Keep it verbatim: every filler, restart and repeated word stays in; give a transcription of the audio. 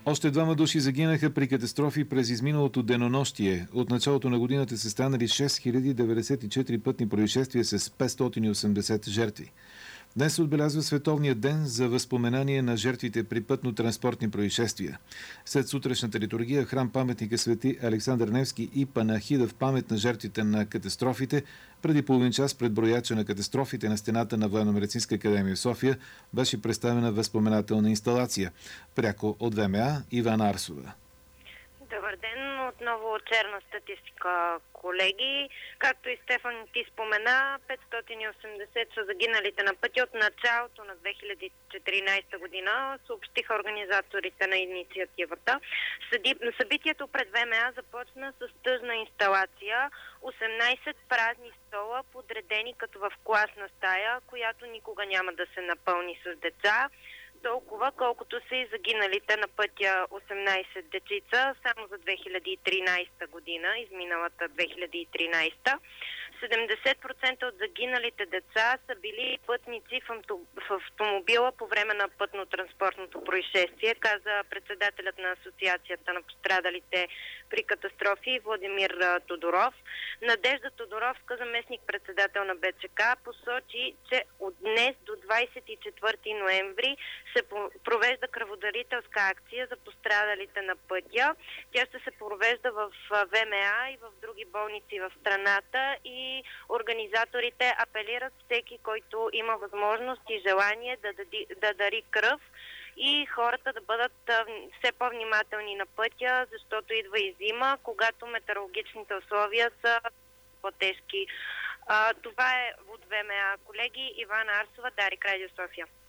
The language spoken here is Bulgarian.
Още двама души загинаха при катастрофи през изминалото денонощие. От началото на годината са станали шест хиляди деветдесет и четири пътни происшествия с петстотин и осемдесет жертви. Днес се отбелязва Световния ден за възпоменание на жертвите при пътно-транспортни происшествия. След сутрешната литургия храм паметника Свети Александър Невски и панахида в памет на жертвите на катастрофите, преди половин час пред брояча на катастрофите на стената на Военно-медицинска академия в София беше представена възпоменателна инсталация. Пряко от ВМА Ивана Арсова. Добър ден, отново черна статистика, колеги. Както и Стефан ти спомена, петстотин и осемдесет са загиналите на пътя от началото на две хиляди и четиринадесета година, съобщиха организаторите на инициативата. Събитието пред ВМА започна с тъжна инсталация, осемнадесет празни стола, подредени като в класна стая, която никога няма да се напълни с деца. Толкова, колкото са и загиналите на пътя осемнадесет дечица само за две хиляди и тринадесета година, изминалата две хиляди и тринадесета. седемдесет процента от загиналите деца са били пътници в автомобила по време на пътно-транспортното происшествие, каза председателят на Асоциацията на пострадалите при катастрофи Владимир Тодоров. Надежда Тодоровска, заместник-председател на БЧК, посочи, че от днес до двадесет и четвърти ноември се провежда кръводарителска акция за пострадалите на пътя. Тя ще се провежда в ВМА и в други болници в страната и организаторите апелират всеки, който има възможност и желание да, дади, да дари кръв и хората да бъдат все по-внимателни на пътя, защото идва и зима, когато метеорологичните условия са по-тежки. Това е от ВМА. Колеги, Ивана Арсова, Дарик, Радио София.